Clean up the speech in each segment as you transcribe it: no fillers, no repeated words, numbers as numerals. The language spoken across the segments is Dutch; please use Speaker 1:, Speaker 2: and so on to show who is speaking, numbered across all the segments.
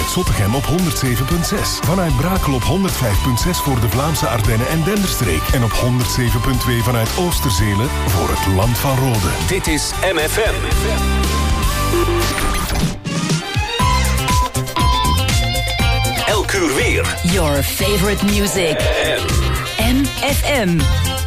Speaker 1: vanuit Zottegem op 107.6. Vanuit Brakel op 105.6 voor de Vlaamse Ardennen en Denderstreek. En op 107.2 vanuit Oosterzelen voor het Land van Rode.
Speaker 2: Dit is MFM. Elk uur weer.
Speaker 3: Your favorite music. MFM.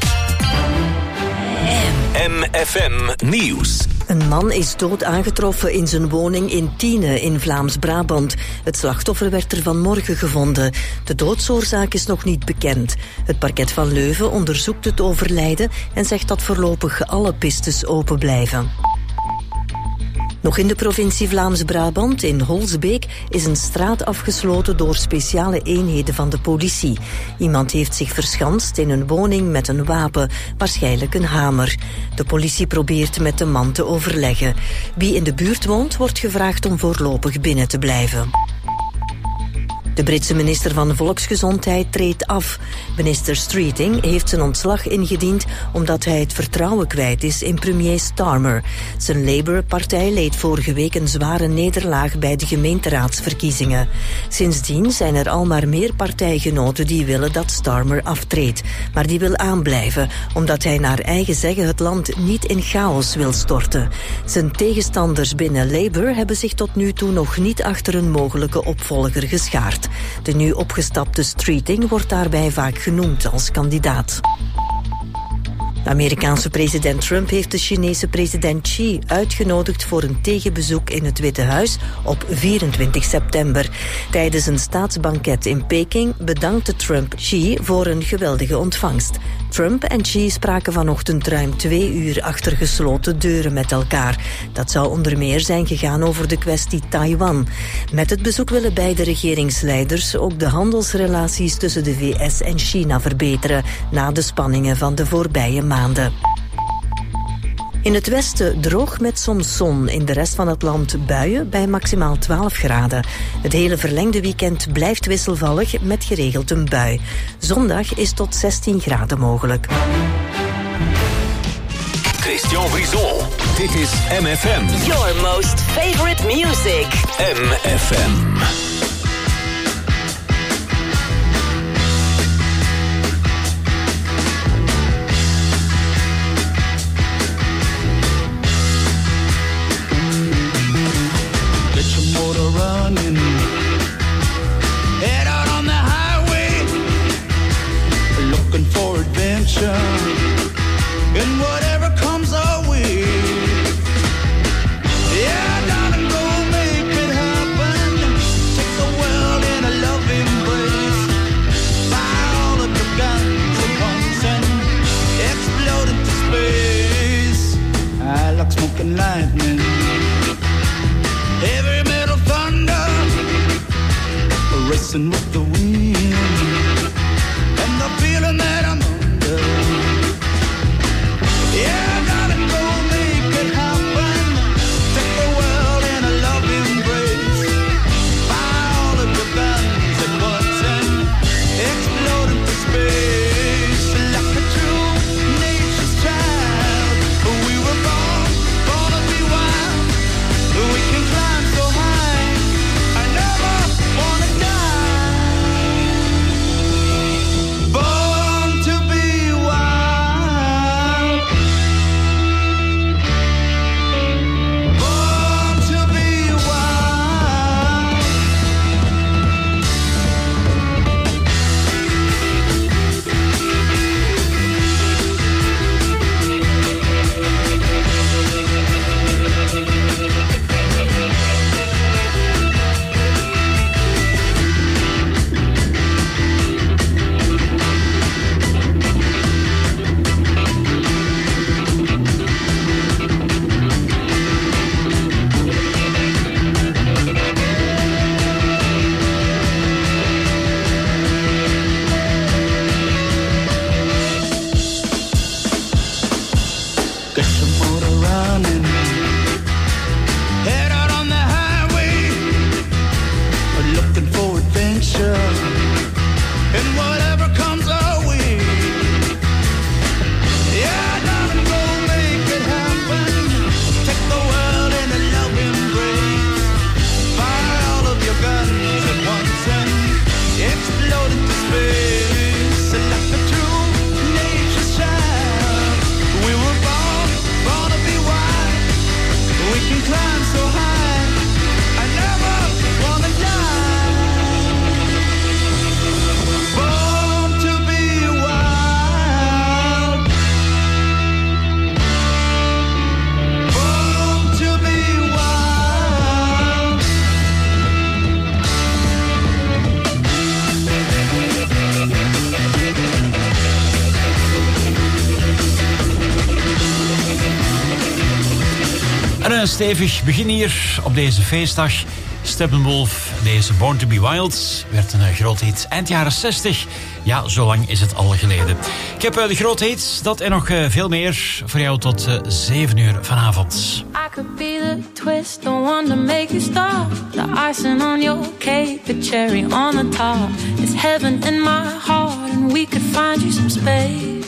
Speaker 2: MFM Nieuws.
Speaker 4: Een man is dood aangetroffen in zijn woning in Tiene in Vlaams-Brabant. Het slachtoffer werd er vanmorgen gevonden. De doodsoorzaak is nog niet bekend. Het parket van Leuven onderzoekt het overlijden en zegt dat voorlopig alle pistes open blijven. Nog in de provincie Vlaams-Brabant, in Holsbeek, is een straat afgesloten door speciale eenheden van de politie. Iemand heeft zich verschanst in een woning met een wapen, waarschijnlijk een hamer. De politie probeert met de man te overleggen. Wie in de buurt woont, wordt gevraagd om voorlopig binnen te blijven. De Britse minister van Volksgezondheid treedt af. Minister Streeting heeft zijn ontslag ingediend omdat hij het vertrouwen kwijt is in premier Starmer. Zijn Labour-partij leed vorige week een zware nederlaag bij de gemeenteraadsverkiezingen. Sindsdien zijn er al maar meer partijgenoten die willen dat Starmer aftreedt. Maar die wil aanblijven, omdat hij naar eigen zeggen het land niet in chaos wil storten. Zijn tegenstanders binnen Labour hebben zich tot nu toe nog niet achter een mogelijke opvolger geschaard. De nu opgestapte Streeting wordt daarbij vaak genoemd als kandidaat. De Amerikaanse president Trump heeft de Chinese president Xi uitgenodigd voor een tegenbezoek in het Witte Huis op 24 september. Tijdens een staatsbanket in Peking bedankte Trump Xi voor een geweldige ontvangst. Trump en Xi spraken vanochtend ruim 2 uur achter gesloten deuren met elkaar. Dat zou onder meer zijn gegaan over de kwestie Taiwan. Met het bezoek willen beide regeringsleiders ook de handelsrelaties tussen de VS en China verbeteren na de spanningen van de voorbije maanden. In het westen droog met soms zon, in de rest van het land buien bij maximaal 12 graden. Het hele verlengde weekend blijft wisselvallig met geregeld een bui. Zondag is tot 16 graden mogelijk.
Speaker 2: Christian Brison. Dit is MFM.
Speaker 3: Your most favorite music.
Speaker 2: MFM.
Speaker 5: Running, head out on the highway, looking for adventure, and whatever comes our way. Yeah, darling, go make it happen. Take the world in a loving embrace. Fire all of your guns at once and explode into space. I like smoking lightning. Heavy metal thunder, racing with the wind, and the feeling that I'm under. Yeah, darling, go make it happen. Take the world in a loving embrace. Fire all of your guns at once and explode into space. Like a true nature's child, we were born to be wild. We can climb so high, I never wanna die.
Speaker 6: een stevig begin hier op deze feestdag. Steppenwolf, deze Born to be Wild, werd een grote hit eind jaren 60. Ja, zo lang is het al geleden. Ik heb de grote hits, dat en nog veel meer voor jou tot 7 uur vanavond.
Speaker 7: I could be the twist, the one to make you stop. The icing on your cake, the cherry on the top. It's heaven in my heart and we could find you some space.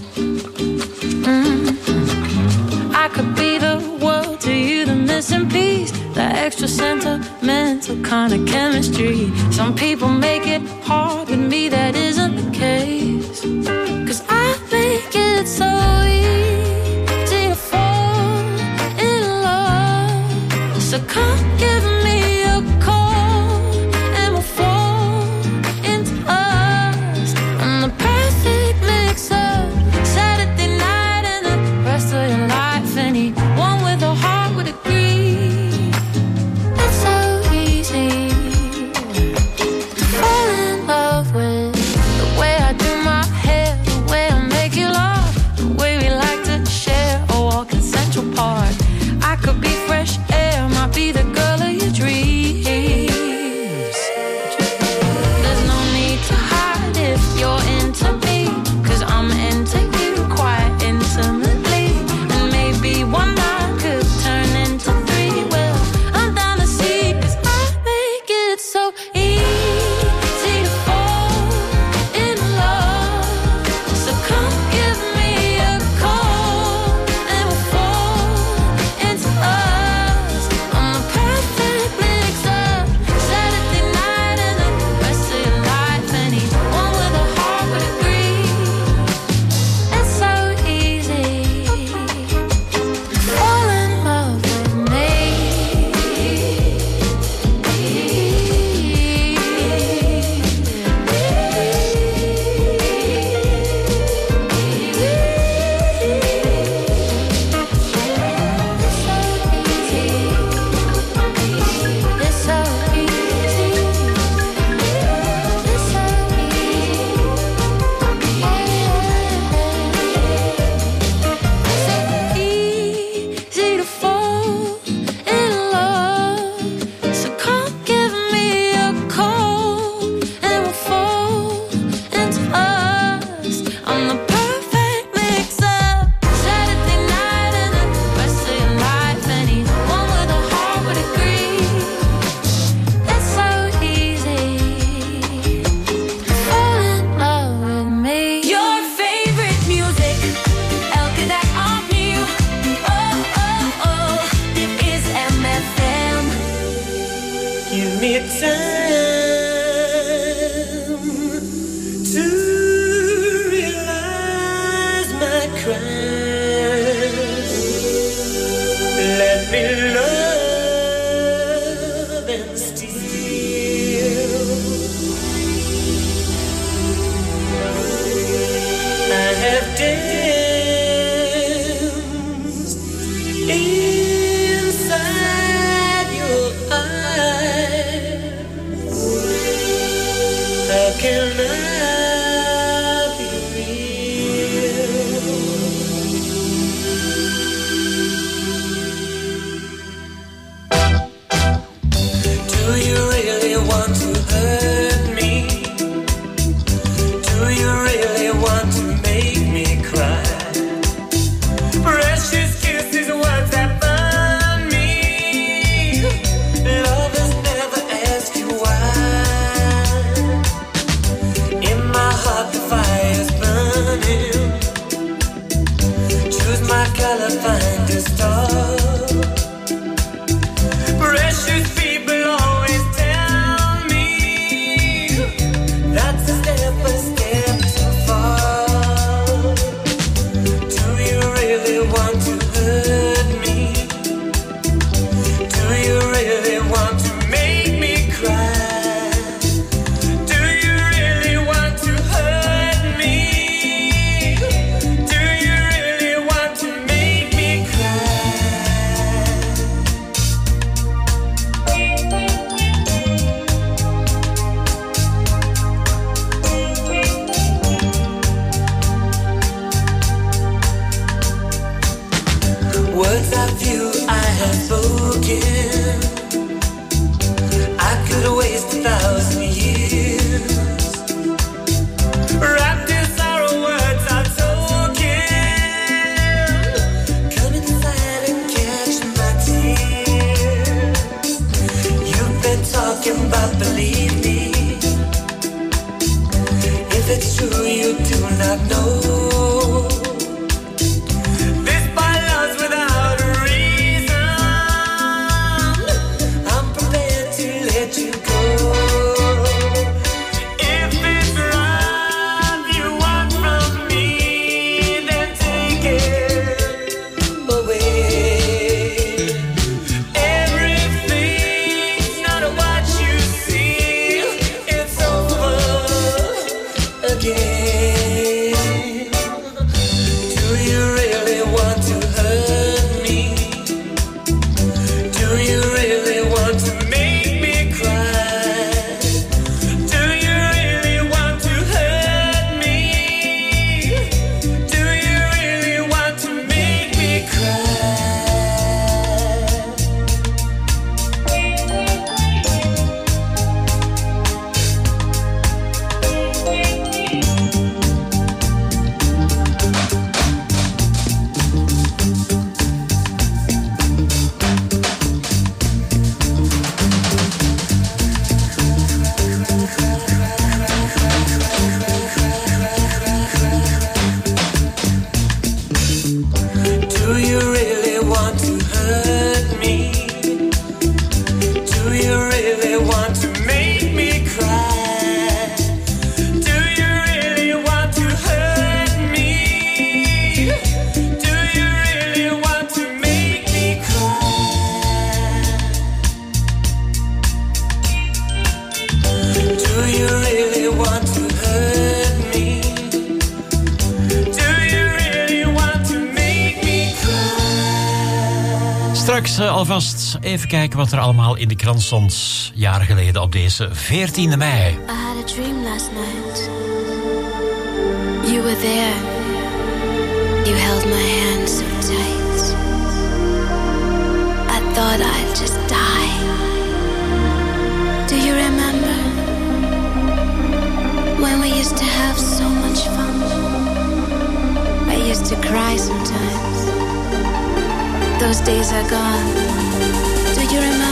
Speaker 7: I could be the world to you, the missing piece, the extra sentimental kind of chemistry. Some people make it hard, with me that isn't the case. 'Cause I make it so easy to fall in love. So come give me a call and we'll fall into us. I'm the perfect mix of Saturday night and the rest of your life. Anyone with a heart would agree. It's so easy to fall in love with the way I do my hair, the way I make you laugh, the way we like to share a walk in Central Park. I could be fresh air, might be the girl of your dreams. There's no need to hide if you're into me, 'cause I'm into you quite intimately. And maybe one night could turn into 3. Well, I'm down to see, 'cause I make it so easy to fall in love. So come give me a call and we'll fall into us. I'm the perfect mix of Saturday night and the rest of your life. Anyone with a heart would agree. It's so easy to fall in love with me. It's so easy. It's so easy to fall in love. So come give me a call and we'll fall into us. I'm the perfect mix of Saturday night and the rest of your life. Anyone with a heart would agree. It's so easy to fall in love with me.
Speaker 3: Your favorite music, elke dag opnieuw. Oh, oh, oh, dit is MFM.
Speaker 5: Give me time to realize my crimes. Let me love and steal. I have danced inside your eyes. How can I be real? Do you really want to hurt me? Do you really want to make me cry? Precious kisses, words that burn me. Lovers never ask you why. In
Speaker 8: but believe me, if it's true you do not know. This by love's without a reason. I'm prepared to let you go. If it's love you want from me, then take it away. Everything's not what you see. It's over again. Do you really want to hurt me? Do you really want to make me cry? Do you really want to hurt me? Do you really want to make me cry? Do you really want to hurt me? Do you really want to make me cry? Do you really want to hurt me? Do you really want to make me cry? Do you really want to hurt me? Do you really want to make me cry?
Speaker 6: Straks alvast even kijken wat er allemaal in de krant stond. Jaren geleden op deze 14e mei.
Speaker 7: I had a dream last night. You were there. You held my hand so tight. I thought I'd just die. Do you remember when we used to have so much fun? I used to cry sometimes. Those days are gone. Do you remember?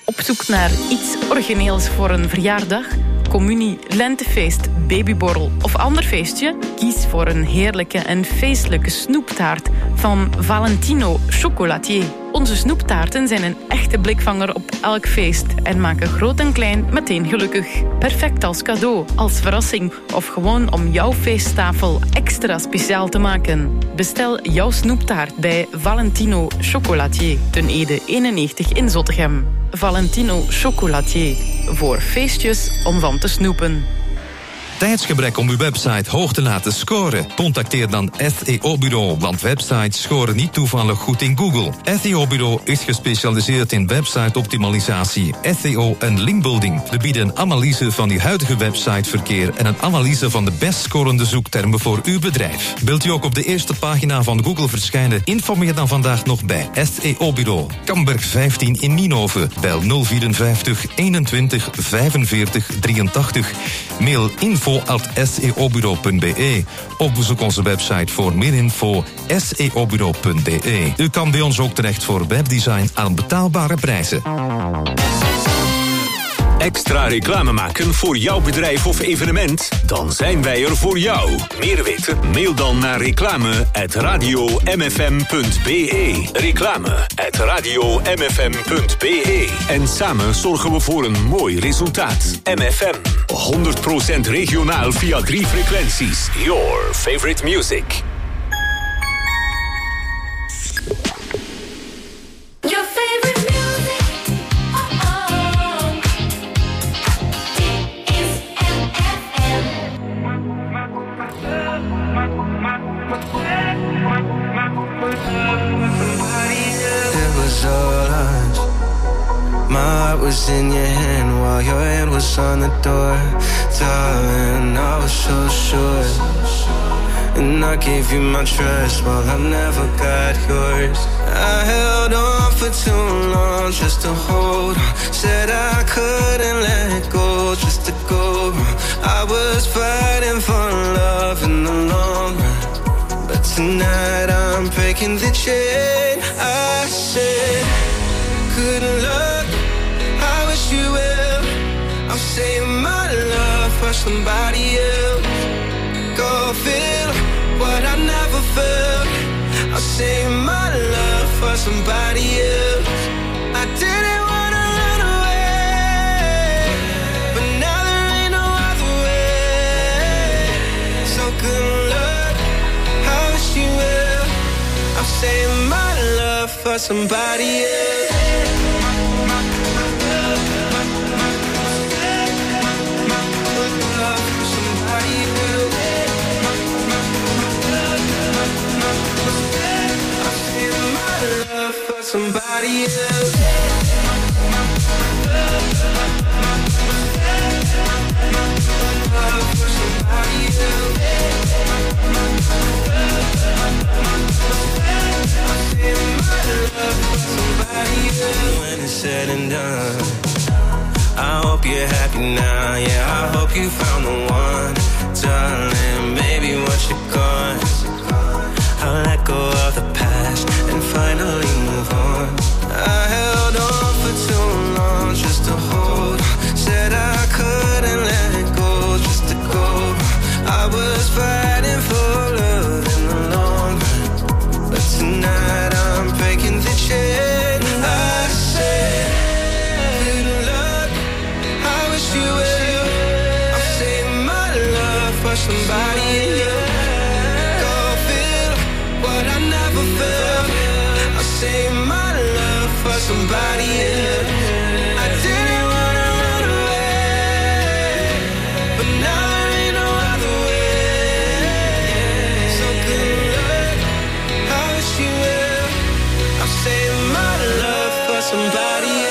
Speaker 9: Op zoek naar iets origineels voor een verjaardag, communie, lentefeest, babyborrel of ander feestje? Kies voor een heerlijke en feestelijke snoeptaart van Valentino Chocolatier. Onze snoeptaarten zijn een echte blikvanger op elk feest en maken groot en klein meteen gelukkig. Perfect als cadeau, als verrassing of gewoon om jouw feesttafel extra speciaal te maken. Bestel jouw snoeptaart bij Valentino Chocolatier, ten Ede 91 in Zottegem. Valentino Chocolatier, voor feestjes om van te snoepen.
Speaker 10: Tijdsgebrek om uw website hoog te laten scoren? Contacteer dan SEO-bureau, want websites scoren niet toevallig goed in Google. SEO-bureau is gespecialiseerd in website-optimalisatie, SEO en linkbuilding. We bieden een analyse van uw huidige websiteverkeer en een analyse van de best scorende zoektermen voor uw bedrijf. Wilt u ook op de eerste pagina van Google verschijnen? Informeer dan vandaag nog bij SEO-bureau. Kamberg 15 in Nienhoven. Bel 054 21 45 83. Mail info@seobureau.be of bezoek onze website voor meer info seobureau.be. U kan bij ons ook terecht voor webdesign aan betaalbare prijzen.
Speaker 2: Extra reclame maken voor jouw bedrijf of evenement? Dan zijn wij er voor jou. Meer weten? Mail dan naar reclame@radiomfm.be. Reclame@radiomfm.be. En samen zorgen we voor een mooi resultaat. MFM. 100% regionaal via 3 frequenties. Your favorite music.
Speaker 3: Your favorite music. It is MFM.
Speaker 5: It was all us. My heart was in your hand while your hand was on the door. Darling, I was so sure. And I gave you my trust while I never got yours. I held on for too long just to hold on. Said I couldn't let go just to go. I was fighting for love in the long run. But tonight I'm breaking the chain. I said, good luck, I wish you well. I'm saving my love for somebody else. Go feel what I never felt. I'll save my love for somebody else. I didn't wanna run away, but now there ain't no other way. So good luck, I wish you well. I'll save my love for somebody else. Somebody else. When it's said and done, I hope you're happy now. Yeah, I hope you found the one, darling. Baby, once you're gone, I'll let go of the past and finally move on. I held on for too long just to hold on. Said I couldn't let go just to go. I was fighting for love in the long run, but tonight I'm breaking the chain. I said, good luck, I wish you well. I'm saving my love for somebody else. Save my love for somebody else. I didn't wanna run away, but now there ain't no other way. So good luck, I wish you well. I'll save my love for somebody else.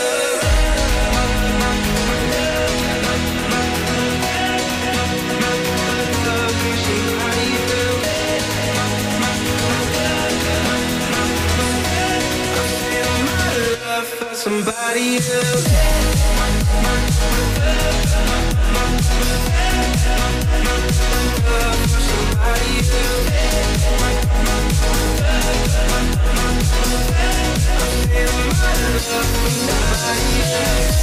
Speaker 5: Somebody else. Somebody else.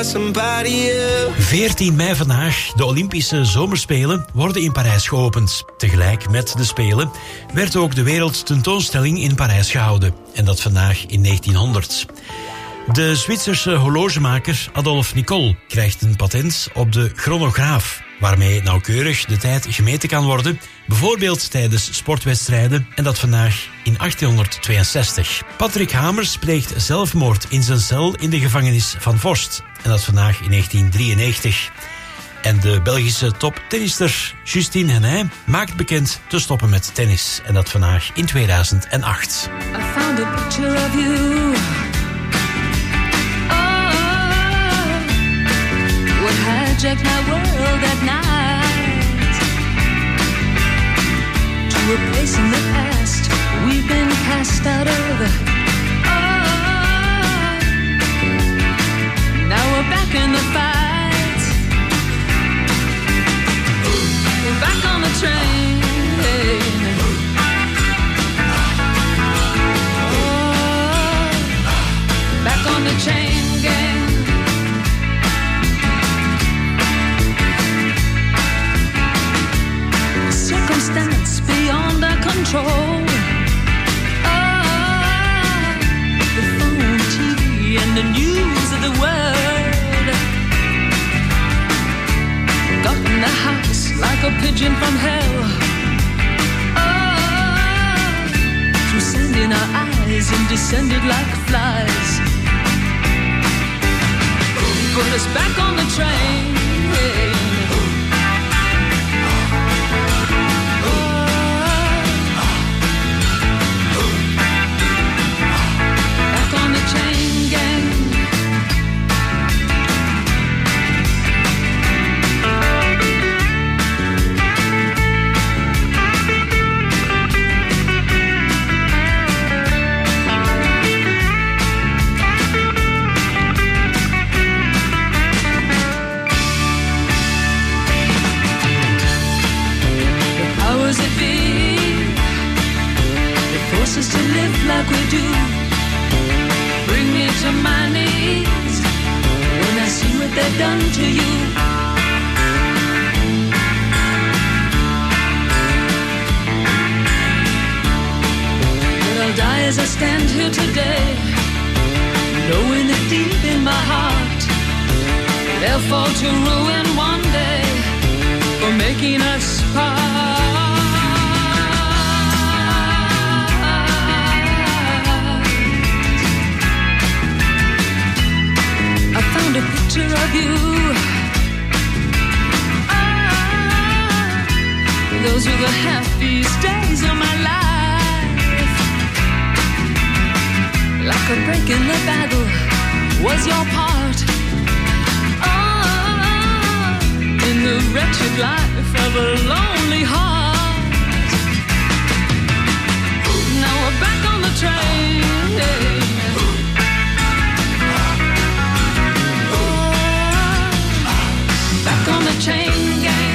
Speaker 5: somebody else.
Speaker 6: 14 mei vandaag, de Olympische Zomerspelen, worden in Parijs geopend. Tegelijk met de Spelen werd ook de wereldtentoonstelling in Parijs gehouden. En dat vandaag in 1900. De Zwitserse horlogemaker Adolphe Nicol krijgt een patent op de chronograaf, waarmee nauwkeurig de tijd gemeten kan worden, bijvoorbeeld tijdens sportwedstrijden, en dat vandaag in 1862. Patrick Hamers pleegt zelfmoord in zijn cel in de gevangenis van Vorst, en dat vandaag in 1993. En de Belgische toptennister Justine Henin maakt bekend te stoppen met tennis, en dat vandaag in 2008.
Speaker 7: I found a picture of you. What hijacked my world at night, to a place in the past we've been cast out of. Now we're back in the fight. We're back on the train. Back on the chain gang. Circumstance beyond our control. The phone, TV, and the news of the world got in the house like a pigeon from hell. Through sand in our eyes and descended like flies. Put us back on the train. Chain gang. The powers that be, they force us to live like we do. Bring me to my knees when I see what they've done to you. But I'll die as I stand here today, knowing that deep in my heart they'll fall to ruin one day for making us part. I found a picture of you. Those were the happiest days of my life. Like a break in the battle was your part. In the wretched life of a lonely heart. Now we're back on the train. Back on the chain gang.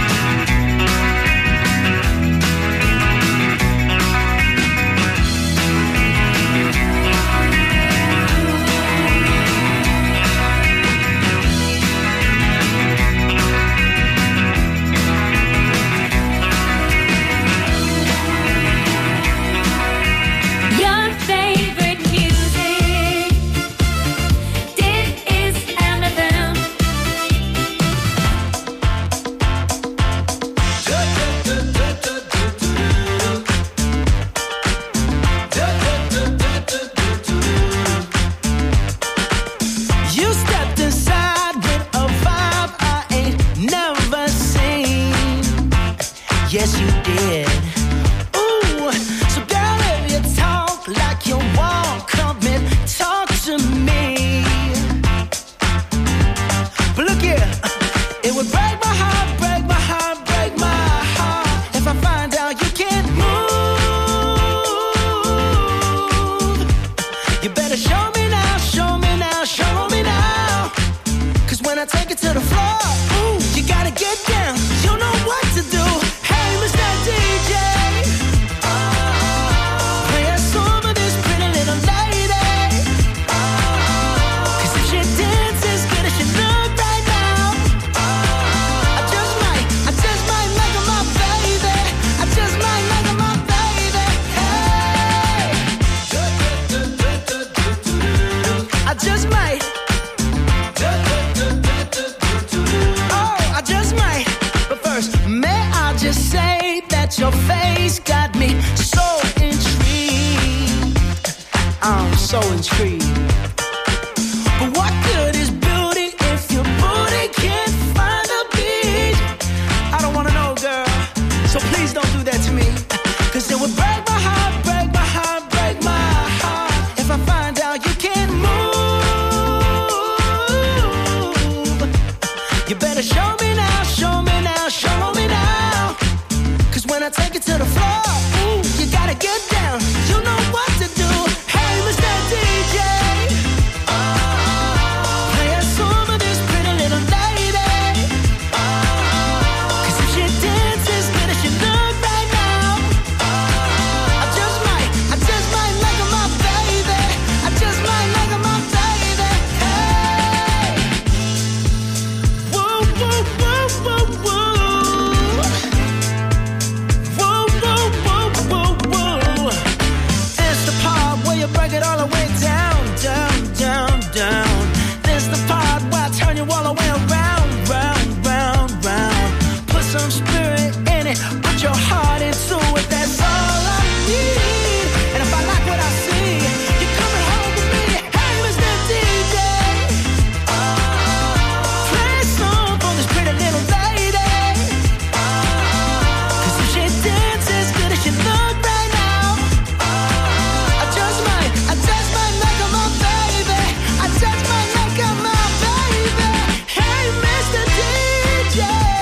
Speaker 3: Your favorite music. This is MFM.
Speaker 5: You stepped inside with a vibe I ain't never seen. Yes, you did. Ooh, so girl, if you talk like you walk, come and talk to me. But look here, it would break my heart, break my heart, break my heart if I find out you can't move. You better show me now, show me now, show me now. 'Cause when I take it to the floor, ooh, you gotta get down. You know what to do. Hey, Mr. DJ, play a song for this pretty little lady. 'Cause if she dances good as she you while I went round, round, round, round. Put some spirit in it, put your heart into it. That's all I need. And if I like what I see, you're coming home with me. Hey, Mr. DJ, play a song for this pretty little lady. 'Cause if she dances as good as she look right now, I just might make her my baby. I just might make her my baby. Hey, Mr. DJ,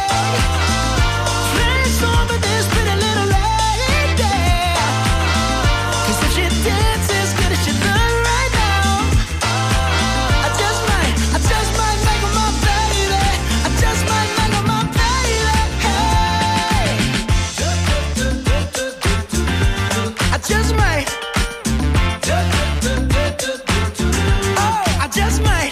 Speaker 5: play a song for this pretty little lady. 'Cause if she dances as good as she look right now, I just might make her my baby. I just might make her my baby. Hey, I just might. Oh, I just might.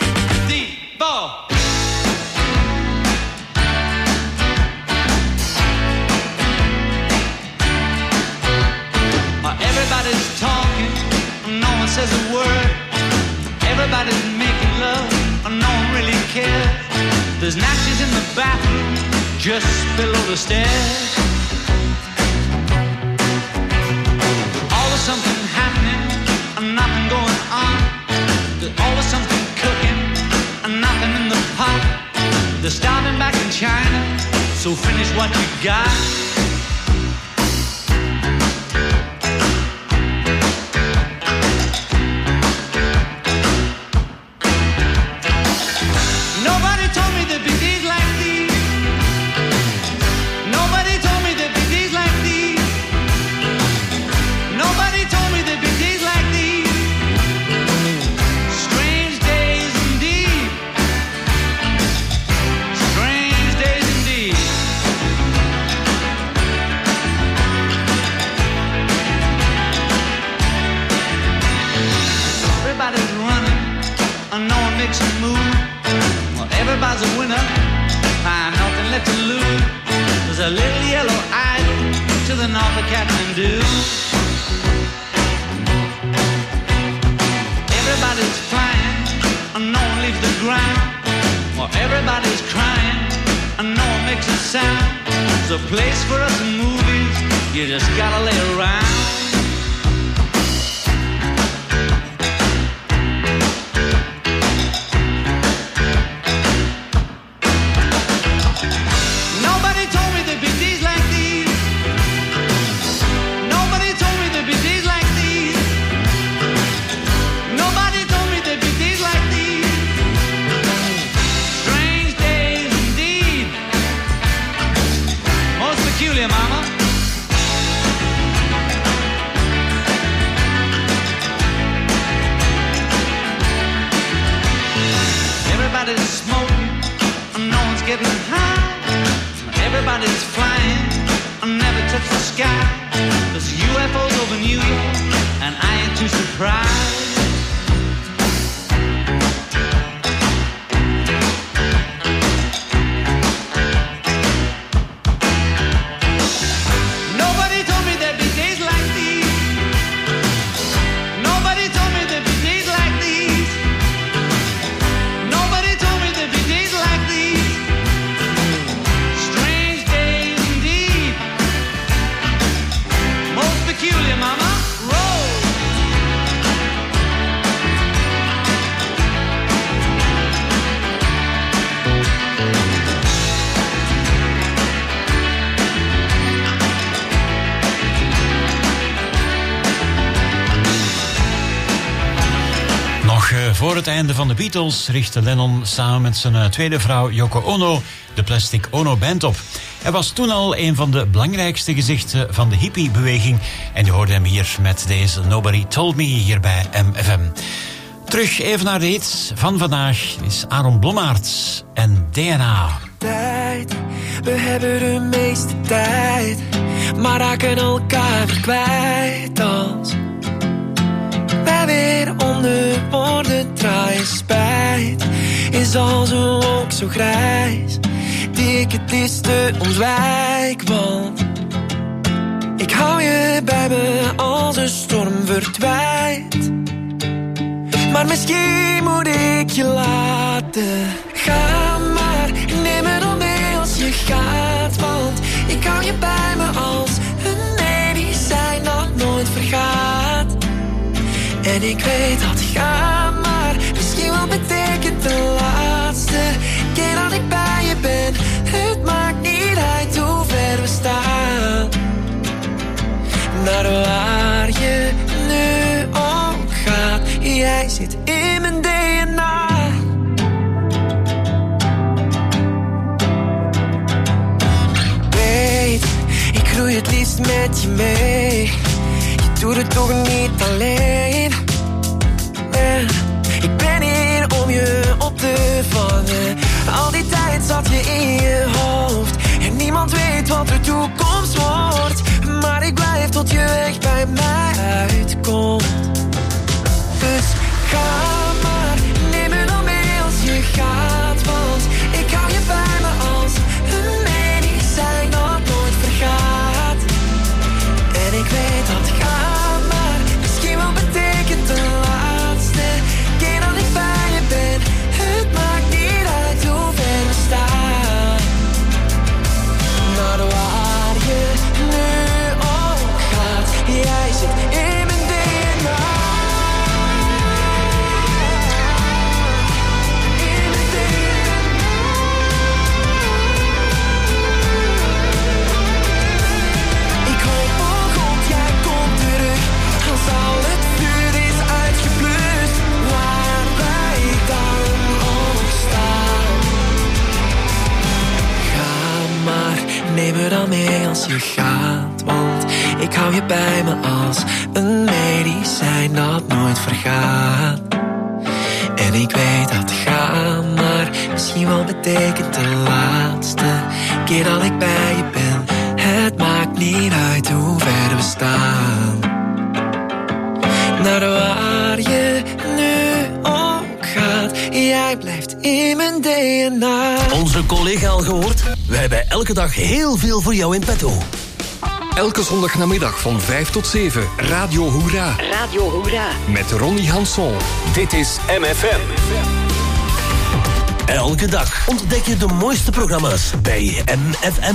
Speaker 11: Everybody's talking, no one says a word. Everybody's making love, no one really cares. There's natches in the bathroom, just below the stairs. Always something happening, nothing going on. There's always something cooking, nothing in the pot. They're starting back in China, so finish what you got. Nobody told me there'd be days like these. Nobody told me there'd be days like these. Nobody told me there'd be days like these. Strange days indeed. Strange days indeed. Everybody's running, and no one makes a move. Well, everybody's a winner, find nothing left to lose. There's a little yellow island to the north of Kathmandu. Everybody's flying, and no one leaves the ground. Well, everybody's crying, and no one makes a sound. There's a place for us in movies, you just gotta lay around. Nobody told me there'd be days like these. Nobody told me there'd be days like these. Nobody told me there'd be days like these. Strange days indeed. Most peculiar, mama. Everybody's smoking, and no one's getting high. Everybody's flying, and never touch the sky. There's UFOs over New York, and I ain't too surprised. Nobody told me there'd be days like these. Nobody told me there'd be days like these. Nobody told me there'd be days like these. Strange days indeed. Most peculiar, mama. Roll.
Speaker 6: Nog voor het einde van de Beatles richtte Lennon samen met zijn tweede vrouw Yoko Ono de Plastic Ono Band op. Hij was toen al een van de belangrijkste gezichten van de hippiebeweging en je hoorde hem hier met deze Nobody Told Me hier bij MFM. Terug even naar de hits van vandaag is Aaron Blommaert en DNA.
Speaker 12: Tijd, we hebben de meeste tijd, maar raken elkaar weer kwijt als wij weer onder woorden draaien. Spijt is als een wolk zo grijs die ik het liefste ontwijk, want ik hou je bij me als een storm verdwijnt. Maar misschien moet ik je laten gaan. zit in mijn DNA. Weet, ik groei het liefst met je mee. Je doet het toch niet alleen. Ik ben hier om je op te vangen. Al die tijd zat je in je hoofd. En niemand weet wat de toekomst wordt. Maar ik blijf tot je weg bij mij uitkomt. Dus ga maar, neem me dan mee als je gaat. Want ik hou je bij me als een medicijn dat nooit vergaat. En ik weet dat ga maar misschien wel betekent de laatste keer dat ik bij je ben. Het maakt niet uit hoe ver we staan. Naar waar je nu ook gaat, jij zit in mijn DNA. In mijn DNA. Ik hoop oh God, jij komt terug. Als al het vuur is uitgeblust, waar wij dan ook staan. Ga maar, neem me dan mee als je gaat. Want ik hou je bij me als een medicijn dat nooit vergaat. En ik weet dat ga maar misschien wel betekent de laatste keer dat ik bij je ben. Het maakt niet uit hoe ver we staan. Naar waar je nu ook gaat, jij blijft in mijn DNA.
Speaker 13: Onze collega al gehoord? Wij hebben elke dag heel veel voor jou in petto.
Speaker 14: Elke zondagnamiddag van 5 tot 7, Radio Hoera.
Speaker 15: Radio Hoera.
Speaker 14: Met Ronnie Hanson.
Speaker 2: Dit is MFM.
Speaker 13: Elke dag ontdek je de mooiste programma's bij MFM.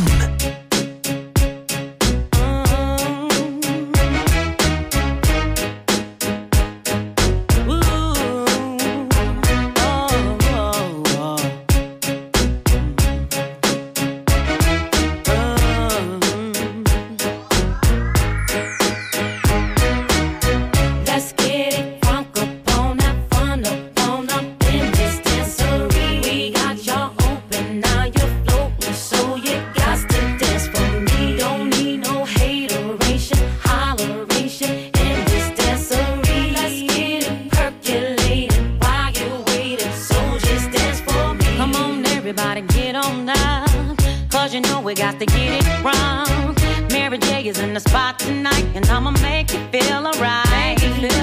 Speaker 3: Let's get it crunk up on that fun up in this dancery. We got y'all open, now you're floating, so you got to dance for me. Don't need no hateration, holleration in this dancery. Let's get it percolated while you're waiting, so just dance for me.
Speaker 7: Come on, everybody, get on down, 'cause you know we got to get it wrong. Mary J is in the spot tonight, and I'ma make you feel alright.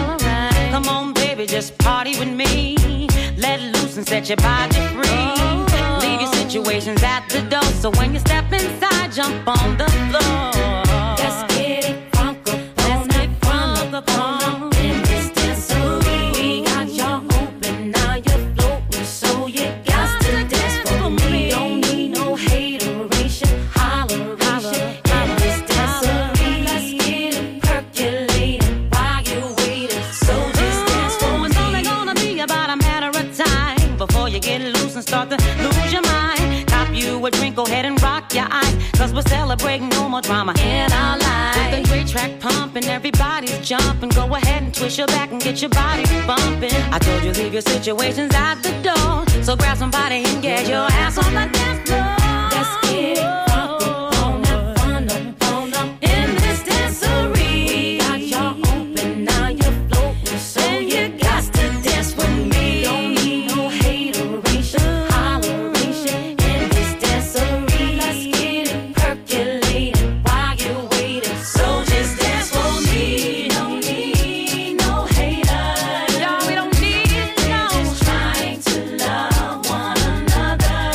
Speaker 7: Come on, baby, just party with me. Let loose and set your body free. Leave your situations at the door, so when you step inside, jump on the floor.
Speaker 3: Let's get it crunk up on that fun up in this dancery. We got y'all open, now you're floating, so you got to dance for me. Don't need no hateration, holleration in this dancery. Let's get it percolated while you're waiting, so just dance for me.
Speaker 7: It's only gonna be about a matter of time before you get loose and start to lose your mind. Cop you a drink, go ahead and rock your eyes, 'cause we're celebrating no more drama in our lives. With a great track pumping, everybody's jumping. Go ahead and twist your back and get your body bumping. I told you leave your situations at the door, so grab somebody and get your ass on the dance floor.
Speaker 3: Let's get it crunk up on that fun up in this dancery. We got y'all open, now you're floating, so you got to dance with me. Don't need no hateration, holleration in this dancery. Let's get it percolated while you're waiting, so just dance for me. Don't need no haters.
Speaker 7: No, we don't need no.
Speaker 3: Just trying to love one another.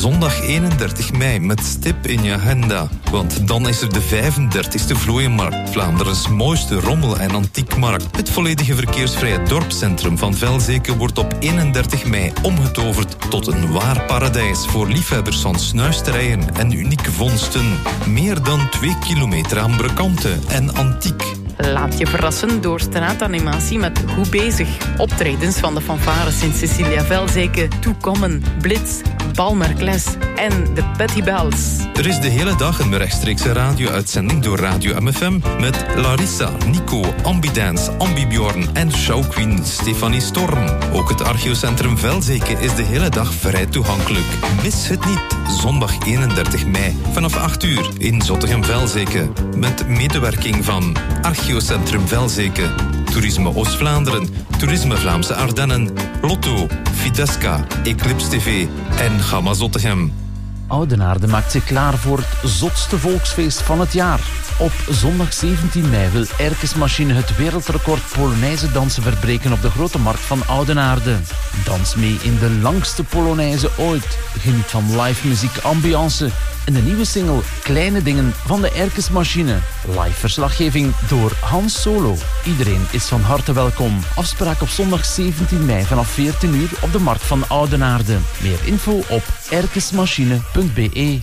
Speaker 10: zondag 31 mei met stip in je agenda. Want dan is er de 35e Vlooienmarkt, Vlaanderens mooiste rommel- en antiekmarkt. Het volledige verkeersvrije dorpscentrum van Velzeke wordt op 31 mei omgetoverd tot een waar paradijs voor liefhebbers van snuisterijen en unieke vondsten. Meer dan 2 kilometer aan brokanten en antiek.
Speaker 9: Laat je verrassen door straatanimatie met Goed Bezig. Optredens van de fanfares in Cecilia Velzeke, Toekommen, Blitz, Balmerkles en de Petty Bells.
Speaker 10: Er is de hele dag een rechtstreekse radio-uitzending door Radio MFM met Larissa, Nico, Ambidance, Ambibjorn en showqueen Stefanie Storm. Ook het archeocentrum Velzeke is de hele dag vrij toegankelijk. Mis het niet, zondag 31 mei vanaf 8 uur in Zottegem-Velzeke. Met medewerking van Archeocentrum Velzeke, Toerisme Oost-Vlaanderen, Toerisme Vlaamse Ardennen, Lotto, Fidesca, Eclipse TV en Gamma Zottegem.
Speaker 15: Oudenaarde maakt zich klaar voor het zotste volksfeest van het jaar. Op zondag 17 mei wil Erkesmachine het wereldrecord Polonaise dansen verbreken op de Grote Markt van Oudenaarde. Dans mee in de langste Polonaise ooit. Geniet van live muziek, ambiance en de nieuwe single Kleine Dingen van de Erkesmachine. Live verslaggeving door Hans Solo. Iedereen is van harte welkom. Afspraak op zondag 17 mei vanaf 14 uur op de Markt van Oudenaarde. Meer info op erkesmachine.be.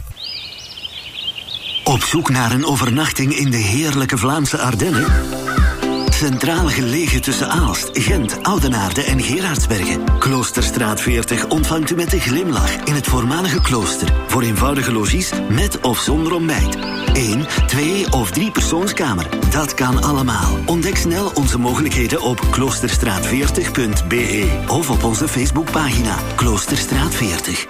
Speaker 16: Op zoek naar een overnachting in de heerlijke Vlaamse Ardennen? Centraal gelegen tussen Aalst, Gent, Oudenaarde en Gerardsbergen. Kloosterstraat 40 ontvangt u met een glimlach in het voormalige klooster. Voor eenvoudige logies met of zonder ontbijt. 1, 2 of 3 persoonskamer. Dat kan allemaal. Ontdek snel onze mogelijkheden op kloosterstraat40.be of op onze Facebookpagina Kloosterstraat 40.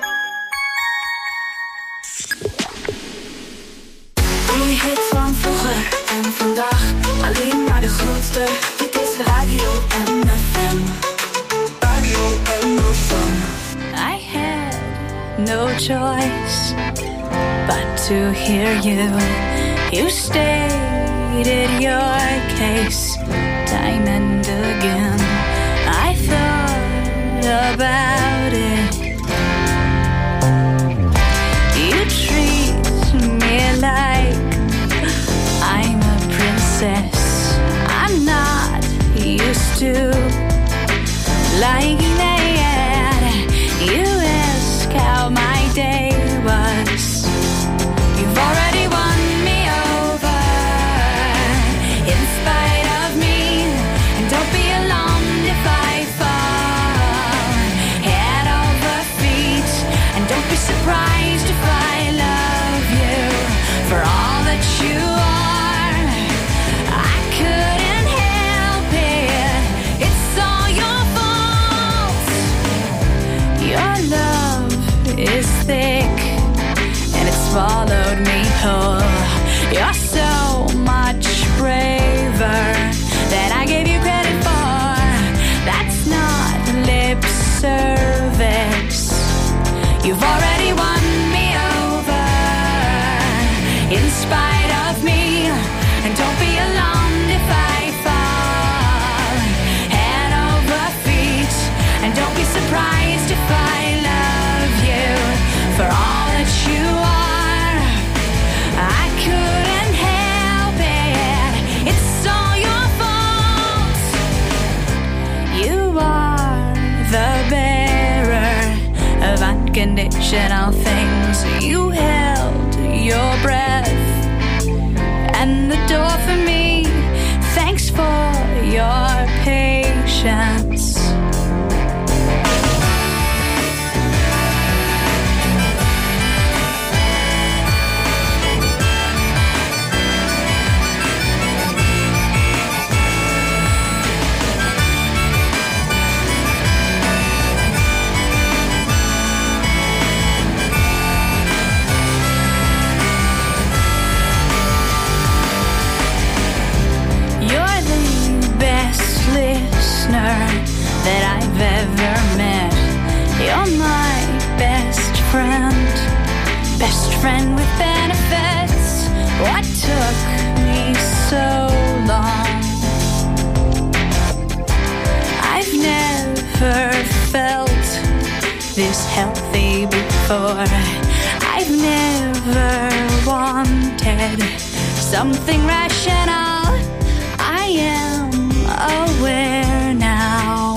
Speaker 3: Die hit van vroeger en vandaag, alleen maar de grootste. Dit is Radio MFM. Radio MFM.
Speaker 7: I had no choice but to hear you. You stated your case time and again. I thought about it. You treat me like I'm a princess. I'm not used to like that. You ask how my day was. You've already won me over in spite of me. And don't be alarmed if I fall head over feet. And don't be surprised if I love you for all that you are. I couldn't help it. It's all your fault. Your love is thick and it swallowed me whole. You're so much braver than I gave you credit for. That's not lip service. You've already won me over in spite of me. And don't be alarmed if I fall head over feet. And don't be surprised if I love you for all that you are. I couldn't help it. It's all your fault. You are the bearer of unconditional things. You held your breath and the door for me. Thanks for your patience. You're the best listener that I've ever met. You're my best friend with benefits. What took me so long? I've never felt this healthy before. before. I've never wanted something rational. I am aware now.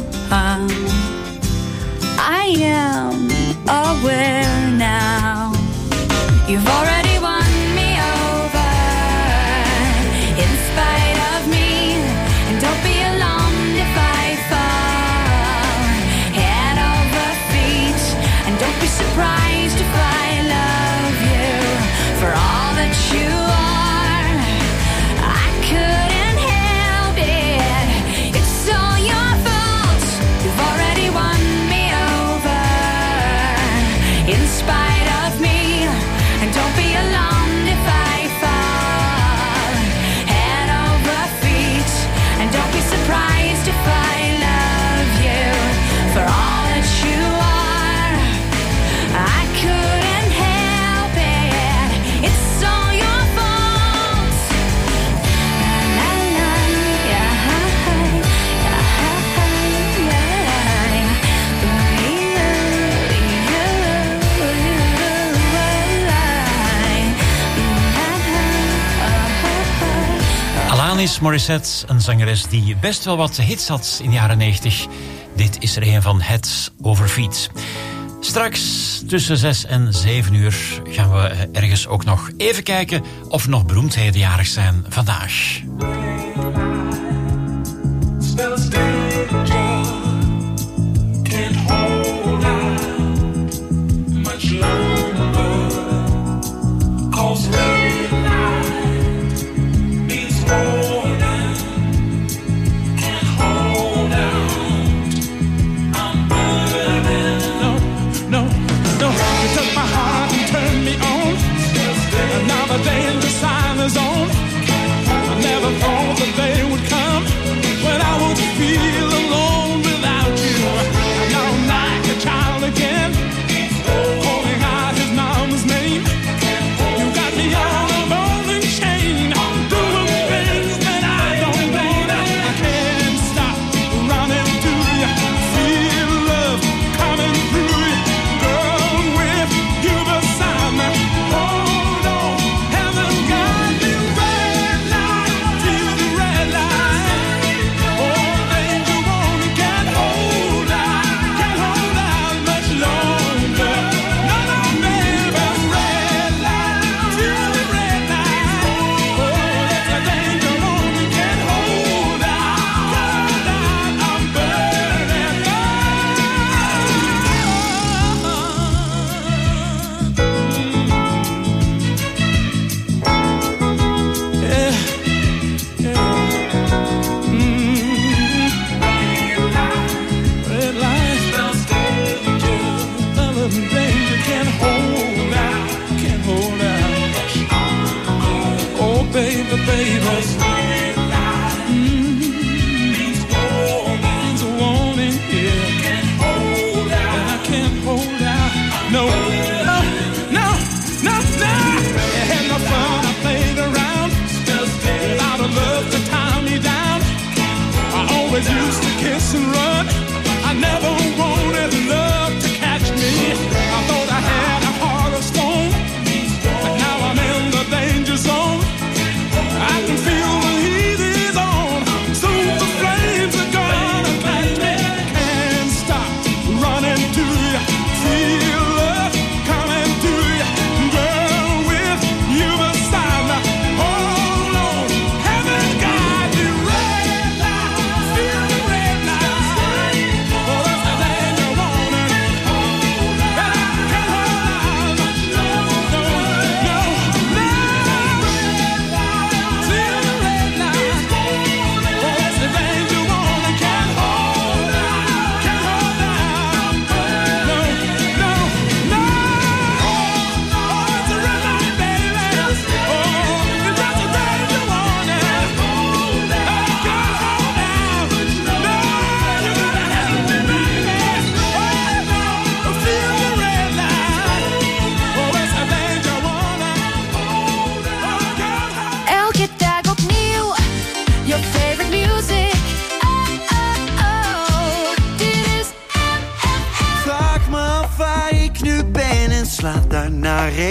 Speaker 7: I am aware now. You've already won me over in spite of me, and don't be alarmed if I fall head over feet, and don't be surprised if I love you for all that you are. I couldn't help it, it's all your fault. You've already won me over in spite of me, and don't be alarmed if I fall head over feet, and don't be surprised if I love you for all that you are. I couldn't help it, it's all your fault. La, la, yeah,
Speaker 6: Alanis Morissette, een zangeres die best wel wat hits had in de jaren 90. Dit is er een van, Heads Over Feet. Straks tussen 6 en 7 uur gaan we ergens ook nog even kijken of er nog beroemdheden jarig zijn vandaag.
Speaker 5: Can't hold out much longer. 'Cause red light means morning. Can't hold out. I'm burning.
Speaker 11: No, you took my heart and turned me on. And now the danger sign is on. I never thought the day would come when I would feel alone without you. I'm now like a child again, calling out his mama's name. You got me on a ball and chain. I'm doing things that I don't wanna. I can't stop running to you. Feel love coming through you. Girl, with you beside me. Hold on, heaven got me red light. Feel the red light. Oh, baby, you wanna get hold out much longer. No, baby, red light. Feel the red light. Oh, that's a danger, wanna get hold out. I'm burning. Red light spells danger. Danger can't hold out. Oh, baby. Means a warning here. Can't hold out. And I can't hold out. No. You had no fun, I played around. Without a love to tie me down. I always used to kiss and run. I never wanted love to catch me. I thought I had a heart of stone, but now I'm in the danger zone. I can feel the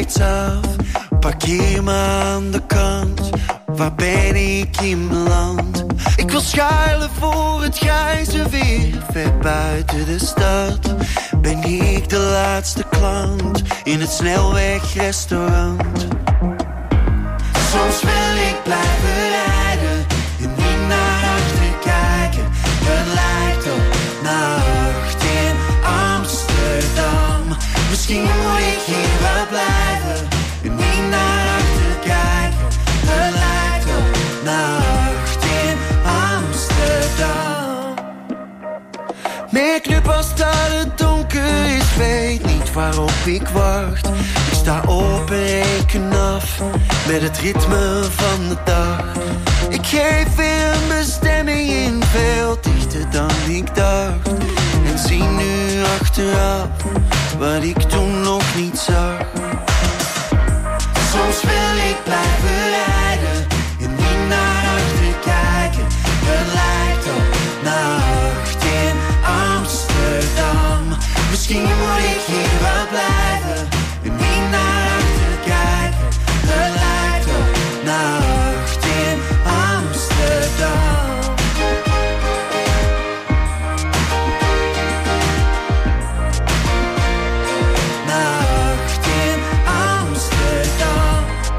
Speaker 5: rechtsaf. Parkeer me aan de kant. Waar ben ik in beland? Ik wil schuilen voor het grijze weer. Ver buiten de stad. Ben ik de laatste klant in het snelwegrestaurant. Soms wil ik blijven rijden en niet naar achter kijken. Het lijkt op nacht in Amsterdam. Misschien moet ik hier wel blijven en niet naar achter kijken. Het lijkt op nacht in Amsterdam. Merk nu pas dat het donker is, weet niet waarop ik wacht. Ik sta op en reken af met het ritme van de dag. Ik geef weer een bestemming in, veel dichter dan ik dacht. En zie nu achteraf wat ik toen nog niet zag. Soms wil ik blijven rijden en niet naar achter kijken. Het lijkt op nacht in Amsterdam. Misschien moet ik hier wel blijven en niet naar achter kijken. Het lijkt op nacht in Amsterdam. Nacht in Amsterdam.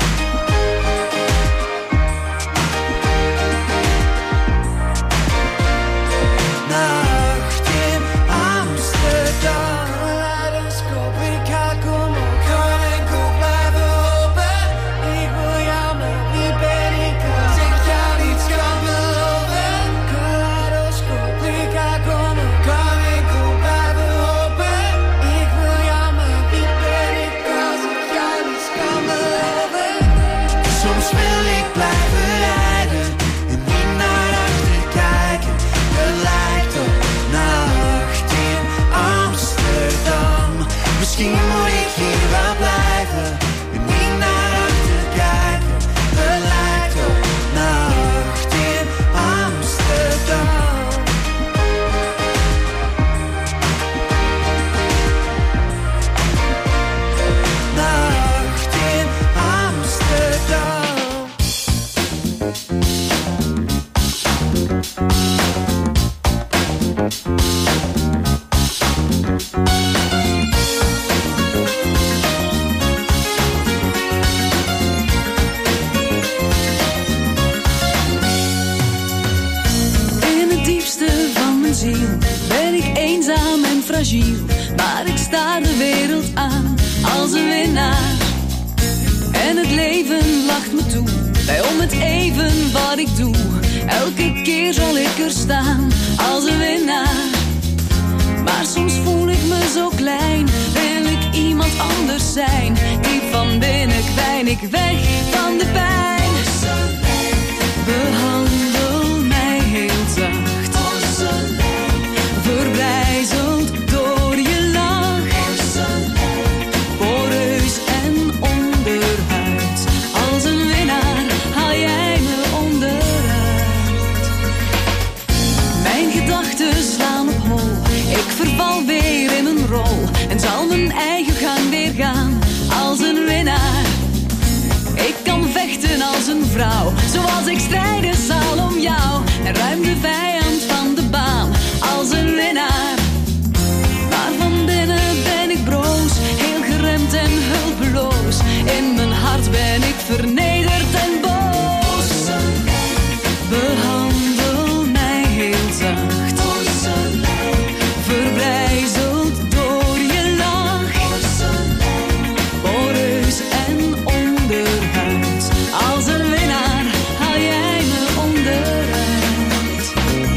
Speaker 5: Nacht in Amsterdam. Kaleidoscoop, ik ga komen. Kan enkel blijven hopen. Ik wil jou, maar wie ben ik? Als ik jou niets kan beloven. Kaleidoscoop, ik ga komen. Kan enkel blijven hopen. Ik wil jou, maar wie ben ik? Als ik jou niets kan beloven. Soms wil ik blijven rijden en niet naar achter kijken. Het lijkt op nacht in Amsterdam. Misschien moet ik hier wel blijven en niet naar achter kijken. Het lijkt op nacht in Amsterdam. Nacht in Amsterdam.
Speaker 17: In het diepste van mijn ziel ben ik eenzaam en fragiel. Maar ik sta de wereld aan als een winnaar. En het leven lacht me toe, bij om het even wat ik doe. Elke keer zal ik er staan als een winnaar. Maar soms voel ik me zo klein, wil ik iemand anders zijn. Diep van binnen kwijn ik weg van de pijn. Behandel mij heel zacht, verbrijzeld door je lach. Poreus en onderhuid, als een winnaar haal jij me onderuit. Mijn gedachten slaan op hol, ik verval weer in een rol. En zal mijn eigen gang weer gaan als een winnaar. Ik kan vechten als een vrouw, zoals ik strijden zal om jou. En ruim de vijand van de baan als een winnaar. Maar van binnen ben ik broos, heel geremd en hulpeloos. In mijn hart ben ik vernederd en boos. Behandel mij heel zacht, verbrijzeld door je lach. Poreus en onderhuid, als een winnaar haal jij me onderuit.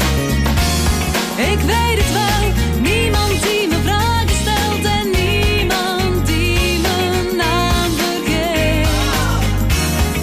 Speaker 17: Ik weet het wel, niemand die me vragen stelt en niemand die mijn naam vergeet.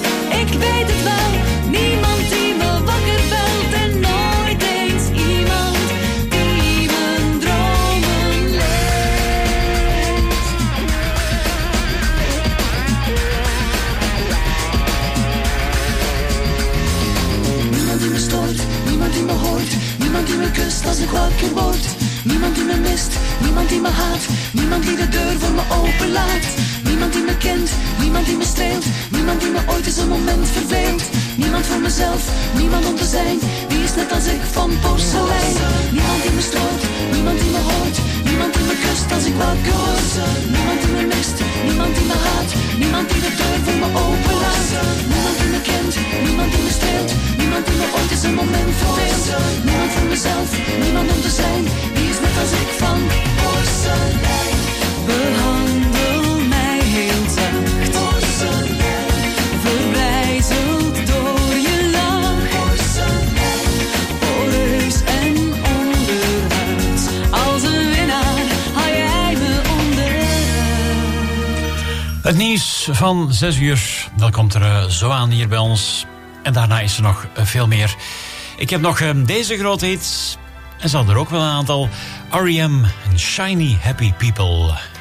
Speaker 17: mezelf, niemand om te zijn. Wie is net als ik van porselein? Niemand die me stoort, niemand die me hoort, niemand die me kust als ik wakker word. Niemand die me mist, niemand die me haat, niemand die de deur voor me open laat. Niemand die me kent, niemand die me streelt, niemand die me ooit eens een moment verdeelt. Niemand voor mezelf, niemand om te zijn. Wie is net als ik van porselein? Behandel mij heel zacht, porselein. Verbrijzeld door je lach, porselein. Poreus en onderhuid, als een winnaar haal jij me onderuit.
Speaker 6: Het nieuws van 6 uur, dat komt er zo aan hier bij ons. En daarna is er nog veel meer. Ik heb nog deze grote hits. En ze hadden er ook wel een aantal. R.E.M. en Shiny Happy People.